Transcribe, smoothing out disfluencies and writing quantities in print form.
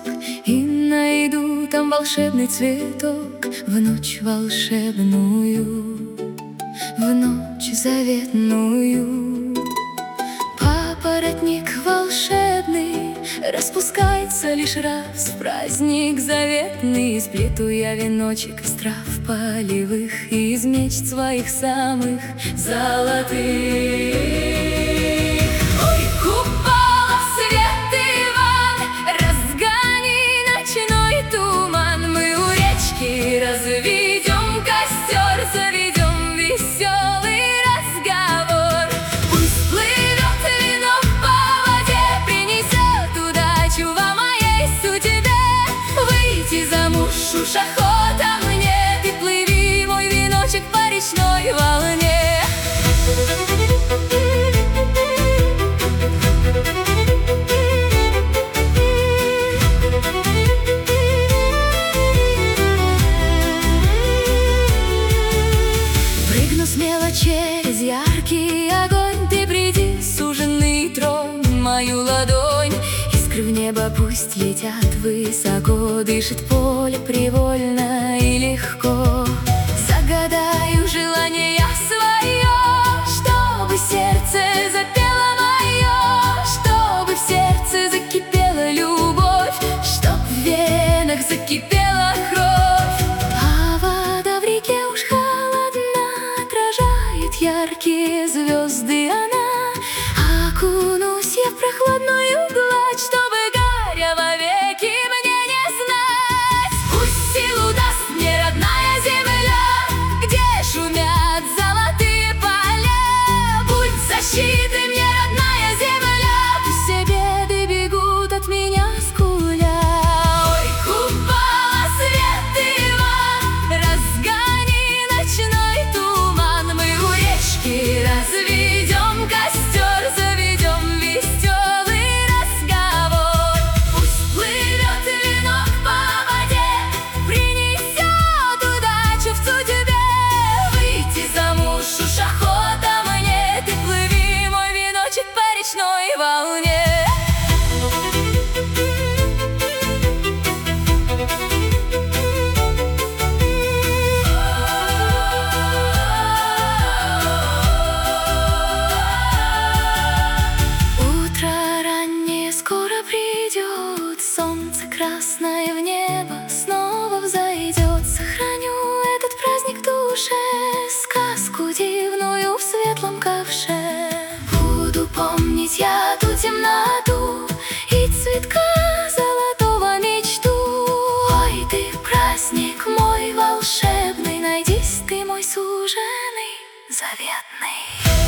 и найду там волшебный цветок в ночь волшебную, в ночь заветную. Папоротник волшебный распускается лишь раз в праздник заветный. Сплету я веночек из трав полевых и из мечт своих самых золотых. Ой, купола, свет, Иван, разгони ночной туман. Мы у речки разведем костер, заведем веселый разговор. Пусть плывет венок по воде, принесет удачу во моей судьбе. Выйти замуж уж охота мне, ты плыви, мой веночек, по речной волне. Прыгну смело через яркий огонь, ты приди, суженый, тронь мою ладонь. Искры в небо пусть летят высоко, дышит поле привольно и легко. Загадаю желание свое, чтобы сердце запело мое, чтобы в сердце закипела любовь, чтоб в венах закипела кровь. А вода в реке уж холодна, отражает яркие звезды она. Окунусь я в прохладную гладь, чтобы горя вовеки мне не знать. Пусть силу даст мне родная земля, где шумят золотые поля. Будь защитой мне, родная земля, пусть все беды бегут от меня скуля. Ой, купола, свет, Иван, разгони ночной туман. Мы у речки разведем костер, заведем веселый разговор. Пусть плывет венок по воде, принесет удачу в судьбе. Выйти замуж уж охота мне, ты плыви, мой веночек, по речной волне. Утро раннее скоро придет, солнце красное в небо снова взойдет. Сохраню этот праздник в душе, сказку дивную в светлом ковше. Буду помнить я ту темноту и цветка золотого мечту. Ой, ты праздник мой волшебный, найдись ты, мой суженый заветный.